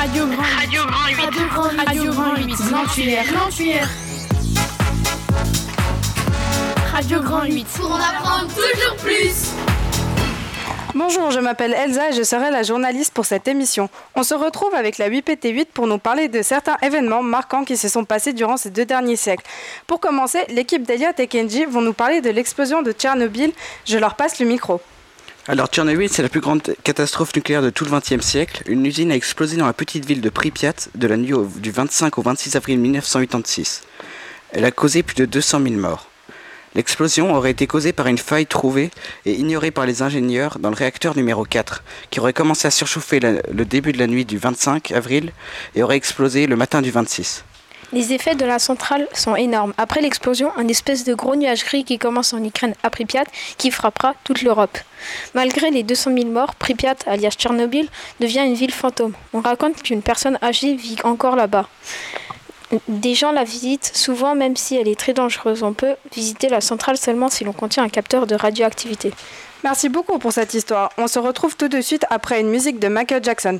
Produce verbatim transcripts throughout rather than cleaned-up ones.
Radio Grand Radio Grand huit. Radio Grand huit. Radio Grand huit. L'entuaire. L'entuaire. Radio Grand huit. Pour en apprendre toujours plus. Bonjour, je m'appelle Elsa et je serai la journaliste pour cette émission. On se retrouve avec la huit P T huit pour nous parler de certains événements marquants qui se sont passés durant ces deux derniers siècles. Pour commencer, l'équipe d'Eliott et Kenji vont nous parler de l'explosion de Tchernobyl. Je leur passe le micro. Alors Tchernobyl, c'est la plus grande catastrophe nucléaire de tout le vingtième siècle. Une usine a explosé dans la petite ville de Pripyat de la nuit au, du vingt-cinq au vingt-six avril mille neuf cent quatre-vingt-six. Elle a causé plus de deux cent mille morts. L'explosion aurait été causée par une faille trouvée et ignorée par les ingénieurs dans le réacteur numéro quatre, qui aurait commencé à surchauffer la, le début de la nuit du vingt-cinq avril et aurait explosé le matin du vingt-six. Les effets de la centrale sont énormes. Après l'explosion, un espèce de gros nuage gris qui commence en Ukraine à Pripyat, qui frappera toute l'Europe. Malgré les deux cent mille morts, Pripyat, alias Tchernobyl, devient une ville fantôme. On raconte qu'une personne âgée vit encore là-bas. Des gens la visitent souvent, même si elle est très dangereuse. On peut visiter la centrale seulement si l'on contient un capteur de radioactivité. Merci beaucoup pour cette histoire. On se retrouve tout de suite après une musique de Michael Jackson.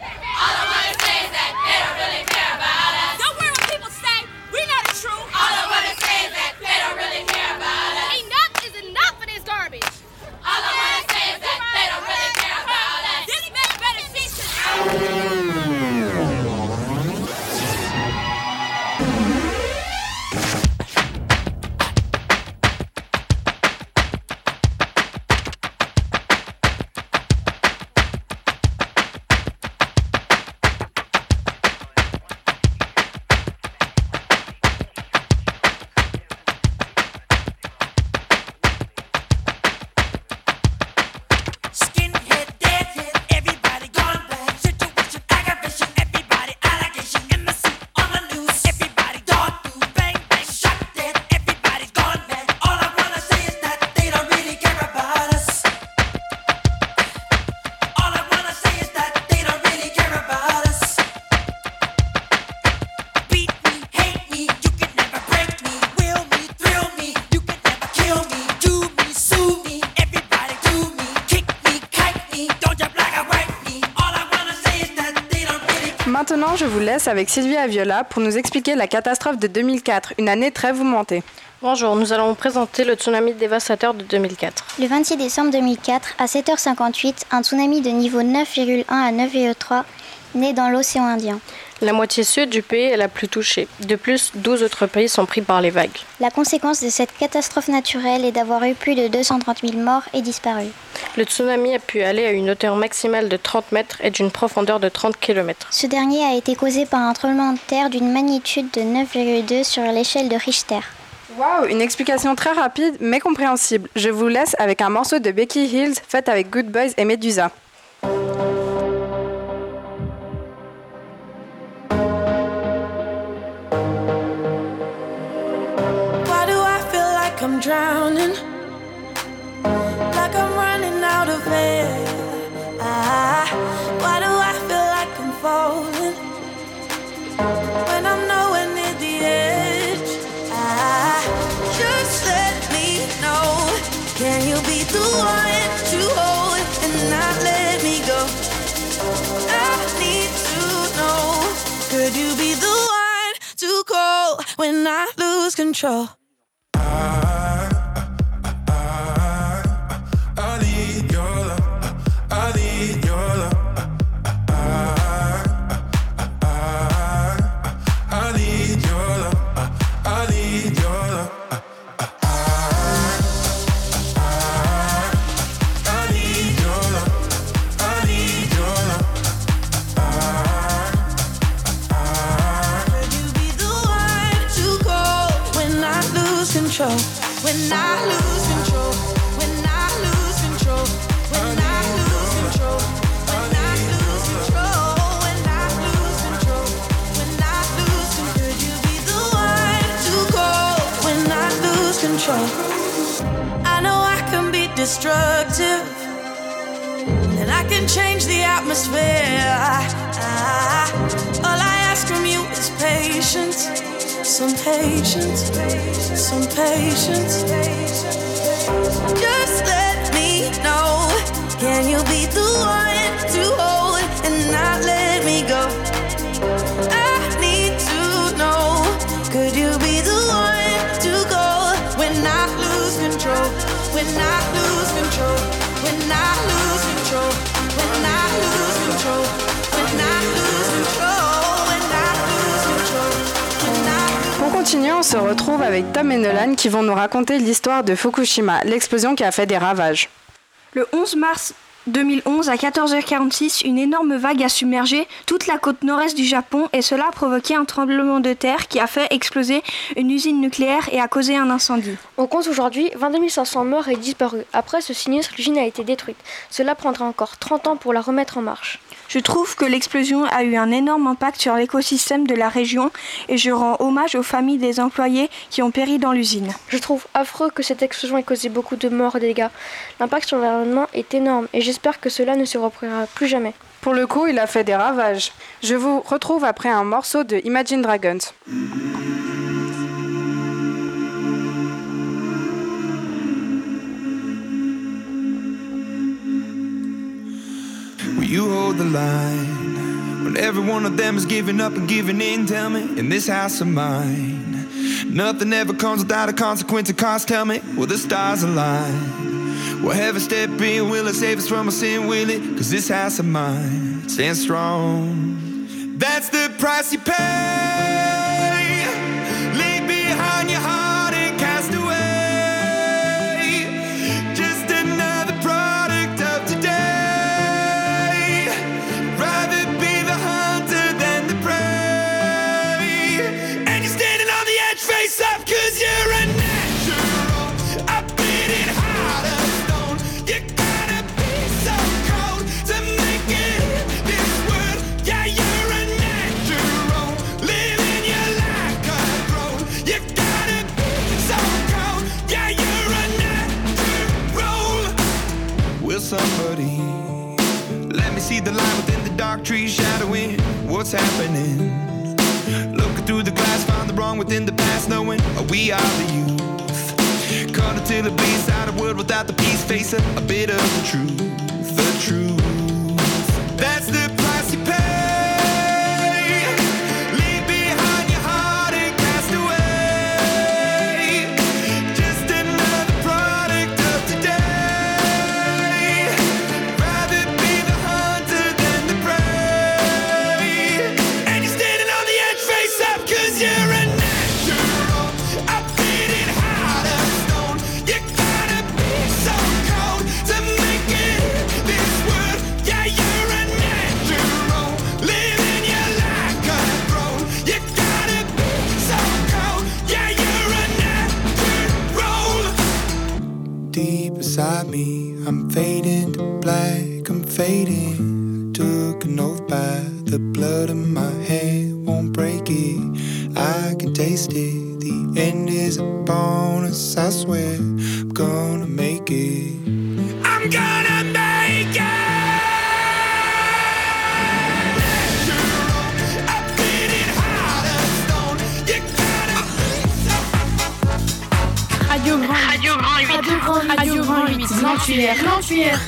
Maintenant, je vous laisse avec Sylvie Aviola pour nous expliquer la catastrophe de deux mille quatre, une année très mouvementée. Bonjour, nous allons vous présenter le tsunami dévastateur de deux mille quatre. Le vingt-six décembre deux mille quatre, à sept heures cinquante-huit, un tsunami de niveau neuf virgule un à neuf virgule trois naît dans l'océan Indien. La moitié sud du pays est la plus touchée. De plus, douze autres pays sont pris par les vagues. La conséquence de cette catastrophe naturelle est d'avoir eu plus de deux cent trente mille morts et disparus. Le tsunami a pu aller à une hauteur maximale de trente mètres et d'une profondeur de trente kilomètres. Ce dernier a été causé par un tremblement de terre d'une magnitude de neuf virgule deux sur l'échelle de Richter. Waouh, une explication très rapide mais compréhensible. Je vous laisse avec un morceau de Becky Hills fait avec Good Boys et Medusa. I'm drowning, like I'm running out of air. Ah, why do I feel like I'm falling when I'm nowhere near the edge? Ah, just let me know. Can you be the one to hold and not let me go? I need to know. Could you be the one to call when I lose control? When I lose control, when I lose control, when I lose control, when I lose control, when I lose control, when I lose control, could you be the one to call when I lose control? I know I can be destructive, and I can change the atmosphere. I, I, all I ask from you is patience. Some patience, some patience. Just let me know. Can you be the one to hold and not let me go? on se retrouve avec Tom et Nolan qui vont nous raconter l'histoire de Fukushima, l'explosion qui a fait des ravages. Le onze mars deux mille onze, à quatorze heures quarante-six, une énorme vague a submergé toute la côte nord-est du Japon et cela a provoqué un tremblement de terre qui a fait exploser une usine nucléaire et a causé un incendie. On compte aujourd'hui vingt-deux mille cinq cents morts et disparus. Après ce sinistre, l'usine a été détruite. Cela prendra encore trente ans pour la remettre en marche. Je trouve que l'explosion a eu un énorme impact sur l'écosystème de la région et je rends hommage aux familles des employés qui ont péri dans l'usine. Je trouve affreux que cette explosion ait causé beaucoup de morts et de dégâts. L'impact sur l'environnement est énorme et j'espère que cela ne se reproduira plus jamais. Pour le coup, il a fait des ravages. Je vous retrouve après un morceau de Imagine Dragons. You hold the line when every one of them is giving up and giving in. Tell me, in this house of mine, nothing ever comes without a consequence of cost. Tell me, will the stars align? Will heaven step in? Will it save us from our sin? Will it? Cause this house of mine stands strong. That's the price you pay. Leave behind your heart and cast away. Just another product of today. Face up, cause you're a natural. I beat it hard as stone. You gotta be so cold to make it in this world. Yeah, you're a natural. Living your life control. You gotta be so cold. Yeah, you're a natural. Will somebody let me see the light within the dark trees shadowing what's happening? Looking through the glass, found the wrong within the past, knowing we are the youth. Caught until it bleeds out a world without the peace, face a, a bit of the truth, the truth. That's the price you pay. Leave behind your heart and cast away. Just another product of today. Rather be the hunter than the prey. And you're standing on the edge, face up, cause you're a natural. I beat it hard as stone. You gotta be so cold to make it in this world. Yeah, you're a natural. Living your life control. You gotta be so cold. Yeah, you're a natural. Deep inside me, I'm fading to black, I'm fading. Took an oath by the blood in my hand, won't break it. I can taste it. The end is a bonus. I swear I'm gonna make it. I'm gonna make it. Natural. I beat it hard as stone. You gotta. Radio Grand Radio Grand huit. Radio Grand Radio Grand huit. L'Antuaire. L'Antuaire.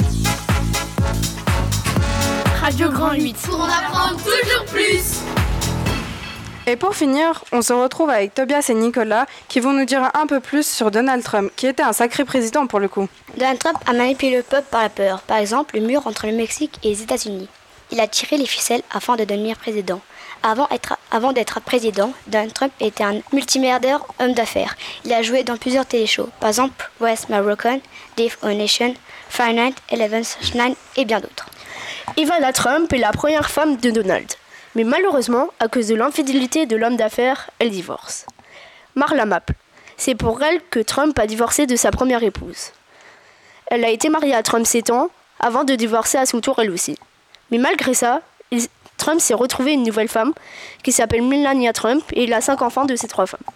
Radio Grand huit. Pour en apprendre toujours plus. Et pour finir, on se retrouve avec Tobias et Nicolas qui vont nous dire un peu plus sur Donald Trump, qui était un sacré président pour le coup. Donald Trump a manipulé le peuple par la peur. Par exemple, le mur entre le Mexique et les États-Unis. Il a tiré les ficelles afin de devenir président. Avant, être, avant d'être président, Donald Trump était un multimilliardaire homme d'affaires. Il a joué dans plusieurs téléshows, par exemple West Moroccan, Dave on Nation, Fire Night, Eleven Nine et bien d'autres. Ivana Trump est la première femme de Donald. Mais malheureusement, à cause de l'infidélité de l'homme d'affaires, elle divorce. Marla Maple. C'est pour elle que Trump a divorcé de sa première épouse. Elle a été mariée à Trump sept ans, avant de divorcer à son tour elle aussi. Mais malgré ça, il, Trump s'est retrouvé une nouvelle femme, qui s'appelle Melania Trump, et il a cinq enfants de ces trois femmes.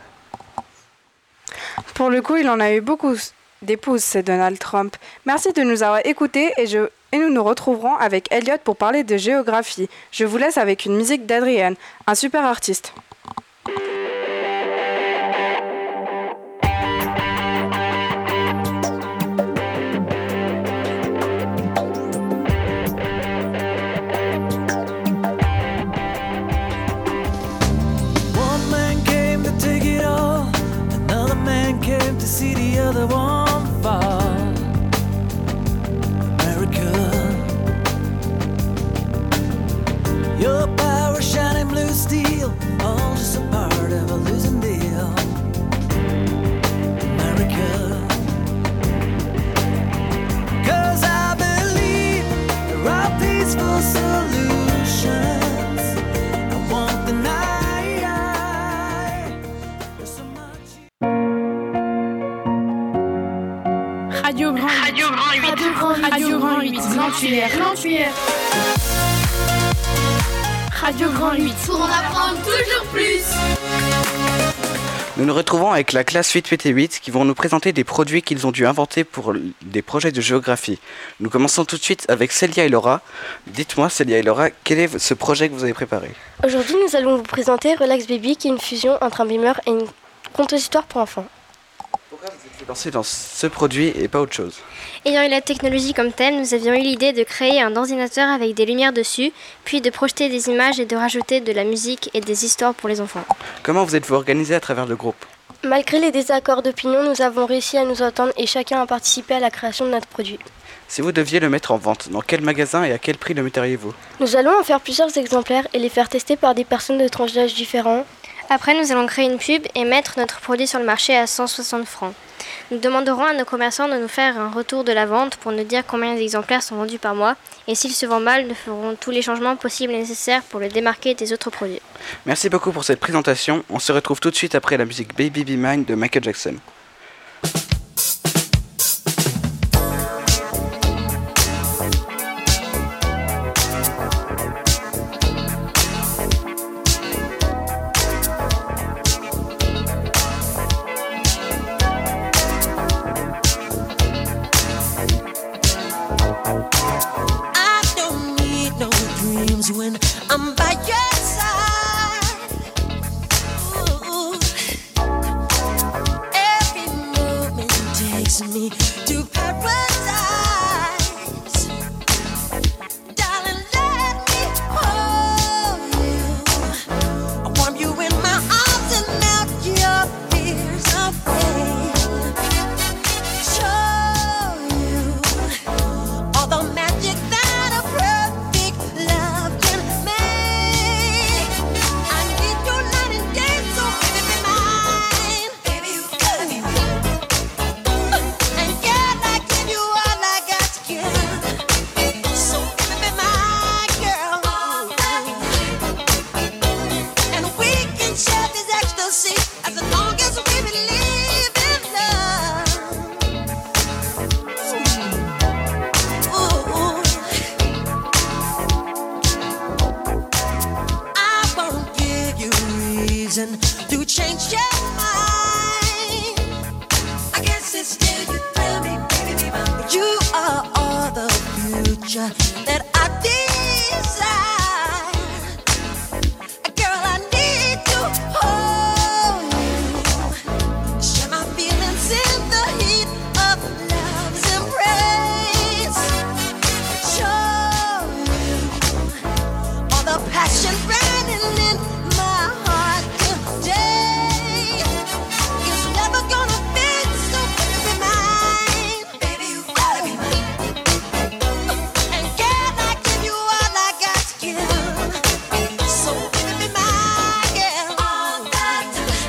Pour le coup, il en a eu beaucoup d'épouses, c'est Donald Trump. Merci de nous avoir écoutés et je... Et nous nous retrouverons avec Elliot pour parler de géographie. Je vous laisse avec une musique d'Adrienne, un super artiste. One man came to take it all, another man came to see the other one fall. Your power shining blue steel on peaceful solutions. I won't deny. There's so much. Radio Grand Radio Grand huit Radio Grand Radio Grand huit L'Antuaire L'Antuaire Radio Grand huit Pour en apprendre toujours plus. Nous nous retrouvons avec la classe huit P T huit qui vont nous présenter des produits qu'ils ont dû inventer pour des projets de géographie. Nous commençons tout de suite avec Célia et Laura. Dites-moi, Célia et Laura, quel est ce projet que vous avez préparé ? Aujourd'hui, nous allons vous présenter Relax Baby, qui est une fusion entre un beamer et une conte-histoire pour enfants. Pourquoi vous êtes lancé dans ce produit et pas autre chose ? Ayant eu la technologie comme thème, nous avions eu l'idée de créer un ordinateur avec des lumières dessus, puis de projeter des images et de rajouter de la musique et des histoires pour les enfants. Comment vous êtes-vous organisé à travers le groupe ? Malgré les désaccords d'opinion, nous avons réussi à nous entendre et chacun a participé à la création de notre produit. Si vous deviez le mettre en vente, dans quel magasin et à quel prix le metteriez-vous ? Nous allons en faire plusieurs exemplaires et les faire tester par des personnes de tranches d'âge différents. Après, nous allons créer une pub et mettre notre produit sur le marché à cent soixante francs. Nous demanderons à nos commerçants de nous faire un retour de la vente pour nous dire combien d'exemplaires sont vendus par mois. Et s'il se vend mal, nous ferons tous les changements possibles et nécessaires pour le démarquer des autres produits. Merci beaucoup pour cette présentation. On se retrouve tout de suite après la musique Baby Be Mine de Michael Jackson. When I'm by your side, ooh, every moment takes me to paradise. Darling, let me hold you. I warm you in my arms and melt your fears away. Show you all the magic that a perfect love can make. I need you night and day, so baby be mine. Baby, you gotta be mine. And girl, I give you all I got to give. So baby be my girl. And we can share this ecstasy as long as we believe in love. Ooh, ooh. I won't give you reason to change your mind. I guess it's still you thrill me, baby, be mine. You are all the future that I desire. Girl, I need to hold you. Share my feelings in the heat of love's embrace. Show you all the passion burning in my heart today. It's never gonna fade, so baby be mine. Baby, you gotta be mine. And girl, I give you all I got to give. So baby be my girl. All that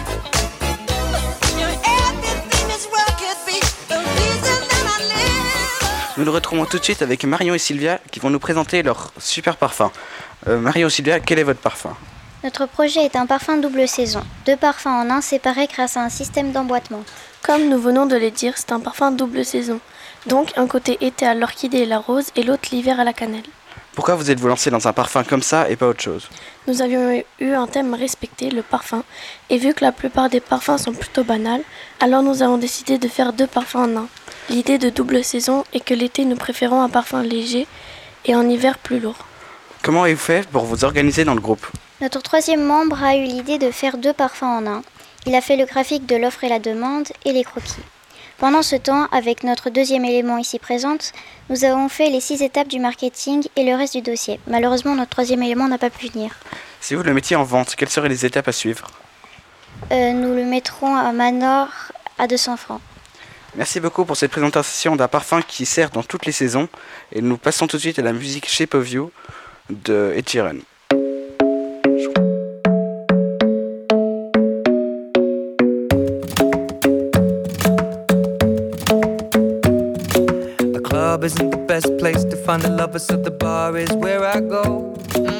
you're everything this world could be. The reason that I live. Nous nous retrouvons tout de suite avec Marion et Sylvia qui vont nous présenter leur super parfum. Euh, Marion et Sylvia, quel est votre parfum ? Notre projet est un parfum double saison. Deux parfums en un séparés grâce à un système d'emboîtement. Comme nous venons de le dire, c'est un parfum double saison. Donc un côté été à l'orchidée et la rose et l'autre l'hiver à la cannelle. Pourquoi vous êtes-vous lancé dans un parfum comme ça et pas autre chose ? Nous avions eu un thème respecté, le parfum, et vu que la plupart des parfums sont plutôt banals, alors nous avons décidé de faire deux parfums en un. L'idée de double saison est que l'été nous préférons un parfum léger et en hiver plus lourd. Comment avez-vous fait pour vous organiser dans le groupe ? Notre troisième membre a eu l'idée de faire deux parfums en un. Il a fait le graphique de l'offre et la demande et les croquis. Pendant ce temps, avec notre deuxième élément ici présente, nous avons fait les six étapes du marketing et le reste du dossier. Malheureusement, notre troisième élément n'a pas pu venir. Si vous le mettiez en vente, quelles seraient les étapes à suivre ? Euh, nous le mettrons à Manor à deux cents francs. Merci beaucoup pour cette présentation d'un parfum qui sert dans toutes les saisons. Et nous passons tout de suite à la musique Shape of You de Ed Sheeran. The club isn't the best place to find kind of lover, so the bar is where I go.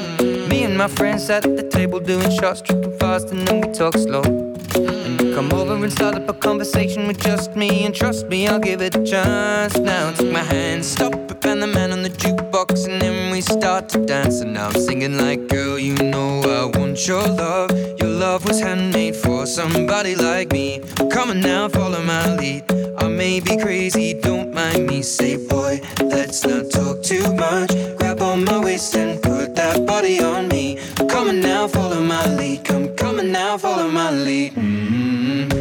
Me and my friends at the table doing shots, tripping fast, and then we talk slow. And you come over and start up a conversation with just me, and trust me, I'll give it a chance. Now take my hand, stop it, and the man on the jukebox, and then we start to dance. And now I'm singing like, girl, you know I want your love. Your love was handmade for somebody like me. Come on now, follow my lead. I may be crazy, don't mind me. Say, boy, let's not talk too much. Grab on my waist and put that body on me. Come on now, follow my lead. Come, come on now, follow my lead. Mm-hmm.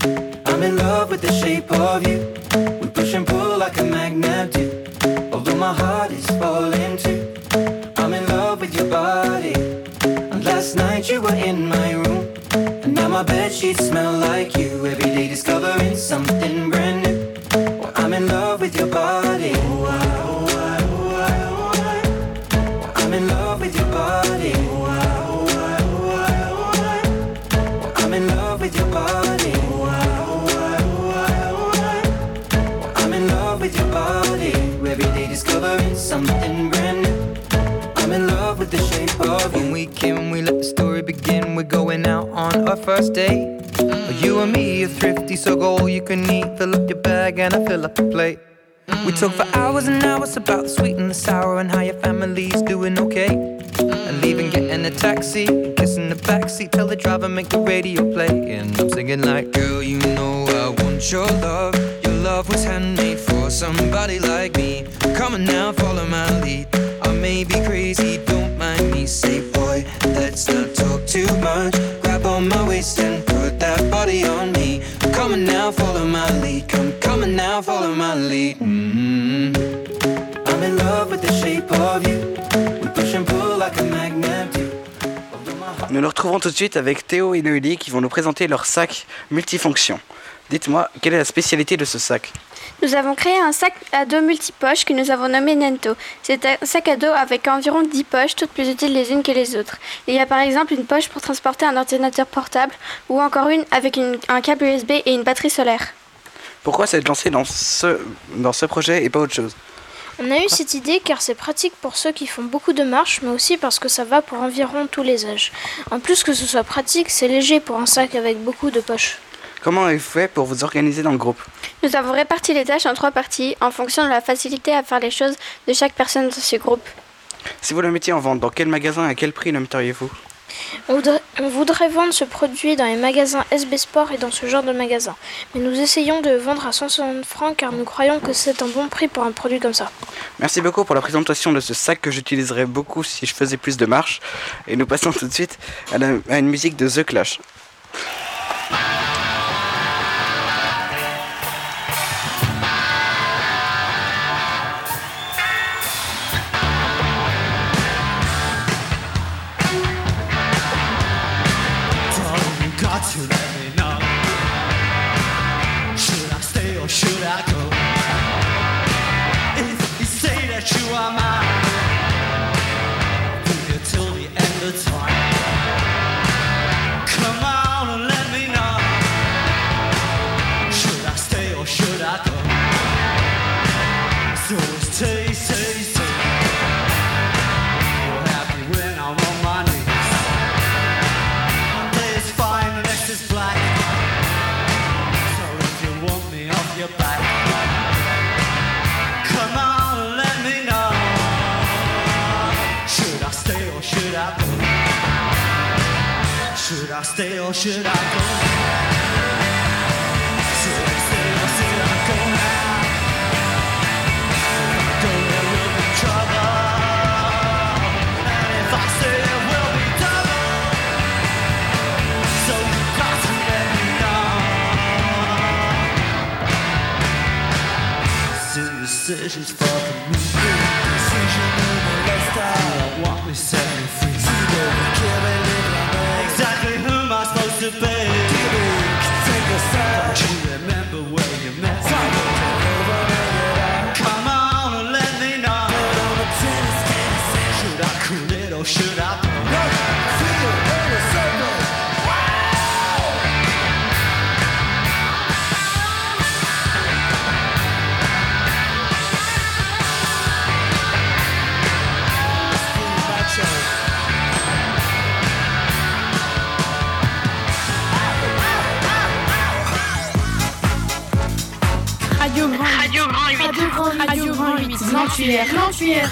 I'm in love with the shape of you. We push and pull like a magnet do. Although my heart is falling too. I'm in love with your body. And last night you were in my room. And now my bedsheets smell like you. Every day discovering something brand new. Well, I'm in love with your body. Oh, I, oh, I, oh, I, oh, I. Well, I'm in love with your body. Oh, I, oh, I, oh, I, oh, I. Well, I'm in love with your body. Oh, I, oh, I, oh, I, oh, I. Well, I'm in love with your body. Every day discovering something brand new. I'm in love with the shape of you. When we came, we let the story begin. We're going out on our first date. You and me are thrifty, so go all you can eat. Fill up your bag and I fill up the plate. We talk for hours and hours about the sweet and the sour and how your family's doing okay. And leaving, getting a taxi, kissing the backseat, tell the driver make the radio play. And I'm singing like, girl, you know I want your love. Your love was handmade for somebody like me. Come on now, follow my lead. I may be crazy, don't mind me. Say, boy, let's not talk too much. Grab on my waist and put that body on me. Come on now, follow my lead. Come, come on now, follow my lead. Mm-hmm. I'm in love with the shape of you. We push and pull like a magnet do. Nous nous retrouvons tout de suite avec Théo et Noélie qui vont nous présenter leur sac multifonction. Dites-moi, quelle est la spécialité de ce sac ? Nous avons créé un sac à dos multipoches que nous avons nommé Nento. C'est un sac à dos avec environ dix poches, toutes plus utiles les unes que les autres. Il y a par exemple une poche pour transporter un ordinateur portable ou encore une avec une, un câble U S B et une batterie solaire. Pourquoi s'être lancé dans ce, dans ce projet et pas autre chose ? On a eu cette idée car c'est pratique pour ceux qui font beaucoup de marches, mais aussi parce que ça va pour environ tous les âges. En plus que ce soit pratique, c'est léger pour un sac avec beaucoup de poches. Comment avez-vous fait pour vous organiser dans le groupe ? Nous avons réparti les tâches en trois parties en fonction de la facilité à faire les choses de chaque personne de ce groupe. Si vous le mettiez en vente, dans quel magasin et à quel prix le metteriez-vous ? On voudrait, on voudrait vendre ce produit dans les magasins S B Sport et dans ce genre de magasin. Mais nous essayons de le vendre à cent soixante francs car nous croyons que c'est un bon prix pour un produit comme ça. Merci beaucoup pour la présentation de ce sac que j'utiliserais beaucoup si je faisais plus de marches. Et nous passons tout de suite à, la, à une musique de The Clash. To let me know, should I stay or should I go? If you say that you are mine, will you till the end of time? Come on and let me know, should I stay or should I go? So it's say, say, say, you're happy when I'm on my knees. Is black, so if you want me off your back, come on and let me know. Should I stay or should I go? Should I stay or should I go? Should I stay or should I go now? If I go there will be trouble, and if I stay there will be trouble. So decisions for me. Decision in the lifestyle. Want me, set me free. Exactly who am I supposed to be? Take a side. Don't you remember where you met me? Come on and let me know. Should I cool it or should I blow? Radio Grand huit. Radio Grand huit. Radio Grand huit. L'Antuaire. L'Antuaire.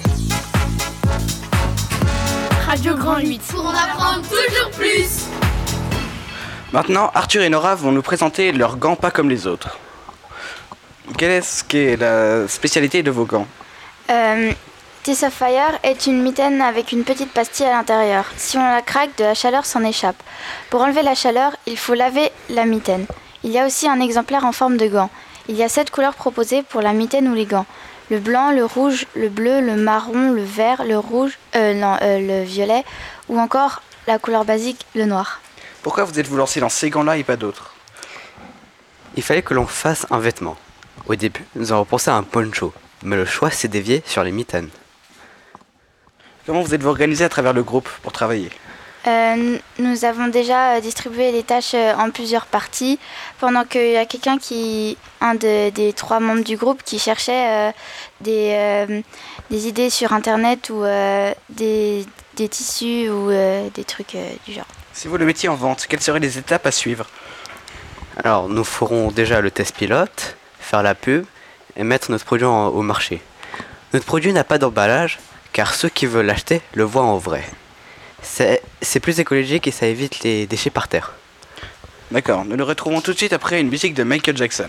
Radio Grand huit. Pour en apprendre toujours plus. Maintenant, Arthur et Nora vont nous présenter leurs gants pas comme les autres. Quelle est-ce qui est la spécialité de vos gants? Euh, Teeth of Fire est une mitaine avec une petite pastille à l'intérieur. Si on la craque, de la chaleur s'en échappe. Pour enlever la chaleur, il faut laver la mitaine. Il y a aussi un exemplaire en forme de gant. Il y a sept couleurs proposées pour la mitaine ou les gants. Le blanc, le rouge, le bleu, le marron, le vert, le rouge, euh, non, euh, le violet ou encore la couleur basique, le noir. Pourquoi vous êtes-vous lancé dans ces gants-là et pas d'autres? Il fallait que l'on fasse un vêtement. Au début, nous avons pensé à un poncho, mais le choix s'est dévié sur les mitaines. Comment vous êtes-vous organisé à travers le groupe pour travailler? Euh, nous avons déjà euh, distribué les tâches euh, en plusieurs parties, pendant qu'il y a quelqu'un qui, un de- des trois membres du groupe, qui cherchait euh, des, euh, des idées sur internet ou euh, des, des tissus ou euh, des trucs euh, du genre. Si vous le mettiez en vente, quelles seraient les étapes à suivre? Alors, nous ferons déjà le test pilote, faire la pub et mettre notre produit en- au marché. Notre produit n'a pas d'emballage, car ceux qui veulent l'acheter le voient en vrai. C'est c'est plus écologique et ça évite les déchets par terre. D'accord, nous nous retrouvons tout de suite après une musique de Michael Jackson.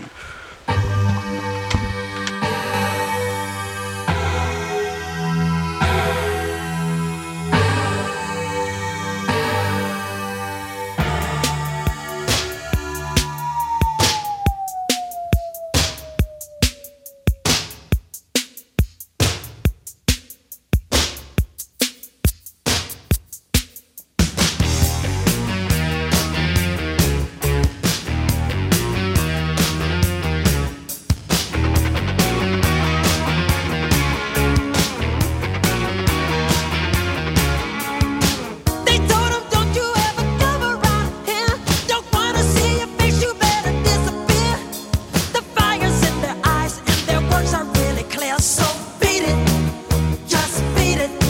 They told him, don't you ever come around here. Don't wanna see your face, you better disappear. The fire's in their eyes and their words are really clear. So beat it, just beat it.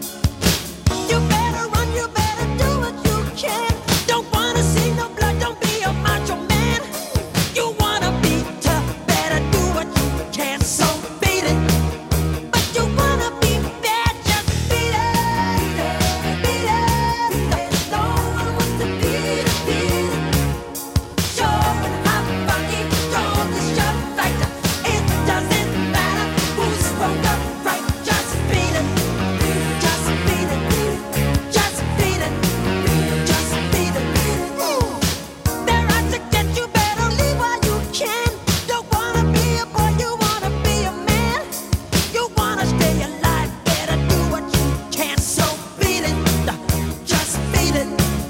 You better run, you better do what you can. Don't wanna see no blood, don't be a macho man. You wanna be tough, better do what you can. So beat it, but you wanna be bad, just beat it. Beat it. No one wants to beat it, beat it. Sure, I'm funky, strong as your fighter. It doesn't matter who's wrong or right. Just beat it, just beat it, just beat it, just beat it. They're out to get you, better leave while you can. Don't wanna be a boy, you wanna be a man. You wanna stay alive, better do what you can. So beat it, just beat it.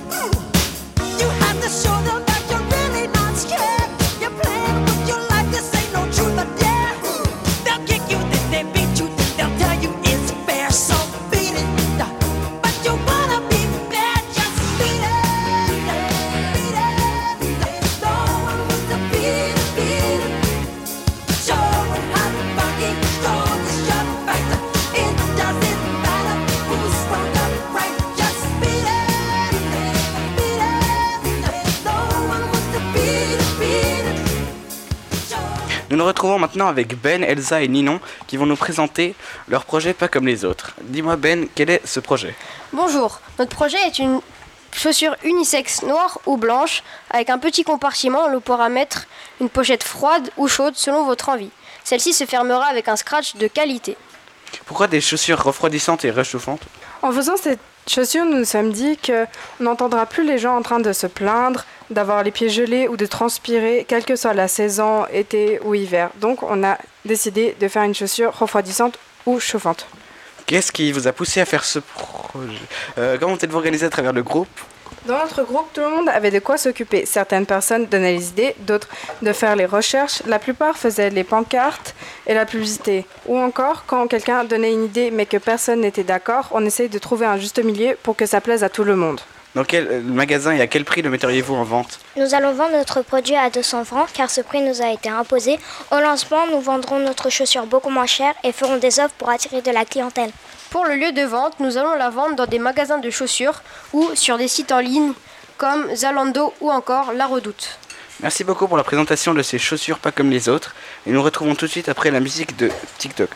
You have to show them that you're really not scared. You're playing with your life, this ain't no truth or dare. They'll kick you, then they beat you, then they'll tell you it's fair. So beat it, but you wanna be bad, just beat it. Beat it, no one wants to beat it, beat it. Sure, I'm funky, strong as your fighter. It doesn't matter who's wrong or right, just beat it. Beat it, no one wants to beat it, beat it. Nous nous retrouvons maintenant avec Ben, Elsa et Ninon qui vont nous présenter leur projet pas comme les autres. Dis-moi Ben, quel est ce projet? Bonjour, notre projet est une chaussure unisexe noire ou blanche avec un petit compartiment où l'on pourra mettre une pochette froide ou chaude selon votre envie. Celle-ci se fermera avec un scratch de qualité. Pourquoi des chaussures refroidissantes et réchauffantes? En faisant cette chaussure, nous nous sommes dit qu'on n'entendra plus les gens en train de se plaindre, d'avoir les pieds gelés ou de transpirer, quelle que soit la saison, été ou hiver. Donc on a décidé de faire une chaussure refroidissante ou chauffante. Qu'est-ce qui vous a poussé à faire ce projet? Euh, Comment êtes-vous organisé à travers le groupe? Dans notre groupe, tout le monde avait de quoi s'occuper. Certaines personnes donnaient les idées, d'autres de faire les recherches. La plupart faisaient les pancartes et la publicité. Ou encore, quand quelqu'un donnait une idée mais que personne n'était d'accord, on essaye de trouver un juste milieu pour que ça plaise à tout le monde. Dans quel euh, magasin et à quel prix le metteriez-vous en vente? Nous allons vendre notre produit à deux cents francs car ce prix nous a été imposé. Au lancement, nous vendrons notre chaussure beaucoup moins cher et ferons des offres pour attirer de la clientèle. Pour le lieu de vente, nous allons la vendre dans des magasins de chaussures ou sur des sites en ligne comme Zalando ou encore La Redoute. Merci beaucoup pour la présentation de ces chaussures pas comme les autres. Et nous retrouvons tout de suite après la musique de TikTok.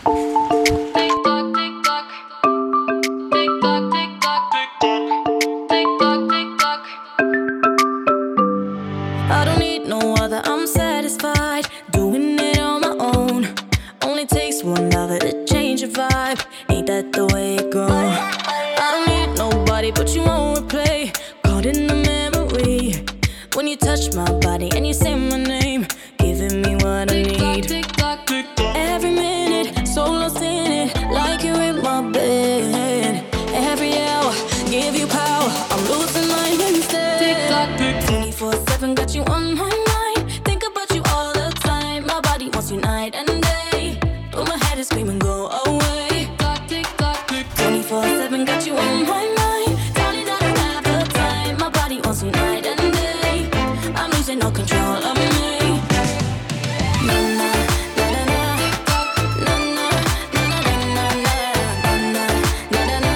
I don't need no other, I'm satisfied doing it on my own. Only takes one lover to change your vibe. Ain't that the way it goes? I don't need nobody but you on replay. Caught in the memory when you touch my body and you say my name, giving me what I need. Every minute, so lost in it, like you're in my bed. Every hour, give you power, I'm losing mine instead. twenty-four seven, got you on my mind. Think about you all the time. My body wants you night and day, but my head is screaming, go away. twenty-four seven, got you on my mind. Darling, I don't have the time. My body wants you night and day. I'm losing all control of me. Na na na na na na na na na na na na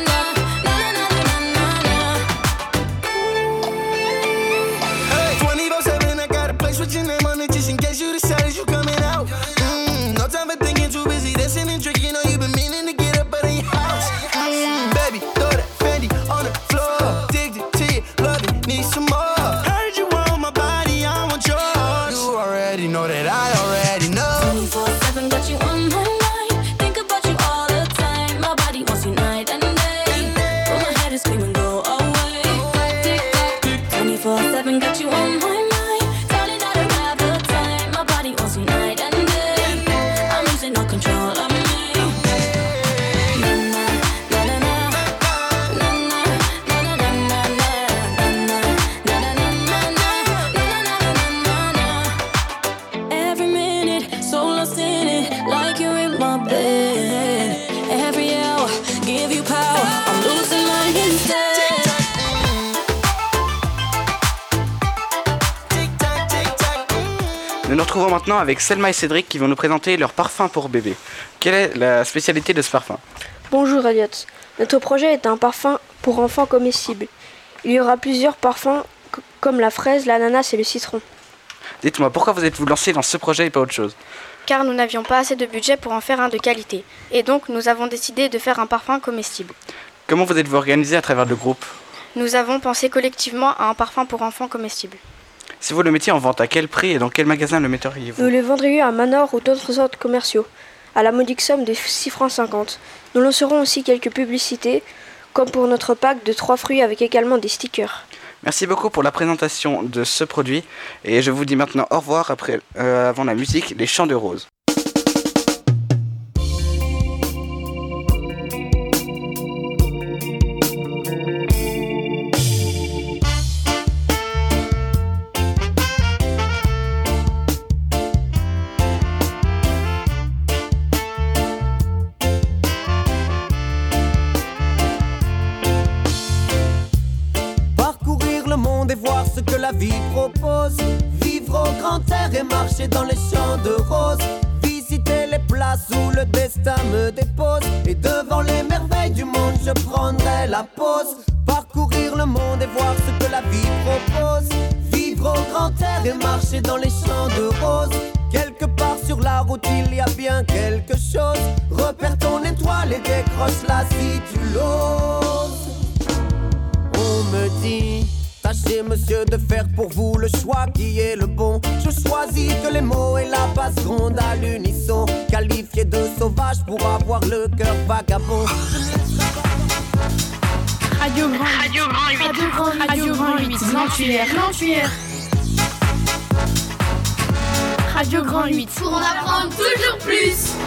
twenty-four seven, I got a place with your name on it just in case you decide you coming out. Mm, no time for thinking, too busy dancing and drinking. Know you been meaning to get up out of your house. Mm, baby, throw that Fendi on the floor. Addicted to you, love it, need some more. Heard you want my body, I want yours. You already know that I already know. twenty-four seven, got you on my mind. Think about you all the time. My body wants you night and day, but my head is screaming, go away. twenty-four seven, got you on my mind. Darling, I don't have the time. My body wants you night and day. I'm losing all control of me. Na na na na na na na na na na na na. Every minute, so lost in it, like you're in my bed. Every hour, give you power, I'm losing mine instead. Nous nous retrouvons maintenant avec Selma et Cédric qui vont nous présenter leur parfum pour bébé. Quelle est la spécialité de ce parfum? Bonjour Elliot. Notre projet est un parfum pour enfants comestibles. Il y aura plusieurs parfums c- comme la fraise, l'ananas et le citron. Dites-moi, pourquoi vous êtes-vous lancé dans ce projet et pas autre chose? Car nous n'avions pas assez de budget pour en faire un de qualité. Et donc nous avons décidé de faire un parfum comestible. Comment vous êtes-vous organisé à travers le groupe? Nous avons pensé collectivement à un parfum pour enfants comestibles. Si vous le mettiez en vente, à quel prix et dans quel magasin le metteriez-vous? Nous le vendrions à Manor ou d'autres centres commerciaux, à la modique somme de six francs cinquante. Nous lancerons aussi quelques publicités, comme pour notre pack de trois fruits avec également des stickers. Merci beaucoup pour la présentation de ce produit et je vous dis maintenant au revoir après, euh, avant la musique, les chants de rose. Parcourir le monde et voir ce que la vie propose. Vivre au grand air et marcher dans les champs de roses. Visiter les places où le destin me dépose. Et devant les merveilles du monde, je prendrai la pause. Parcourir le monde et voir ce que la vie propose. Vivre au grand air et marcher dans les champs de roses. Quelque part sur la route, il y a bien quelque chose. Repère ton étoile et décroche-la si tu l'oses. On me dit, tâchez monsieur de faire pour vous le choix qui est le bon. Je choisis que les mots et la basse ronde à l'unisson. Qualifié de sauvage pour avoir le cœur vagabond. Radio Grand, Radio Grand huit, Radio Grand, Radio Grand huit, Nantuaire, Nantuaire. Radio Grand huit. Pour en apprendre toujours plus.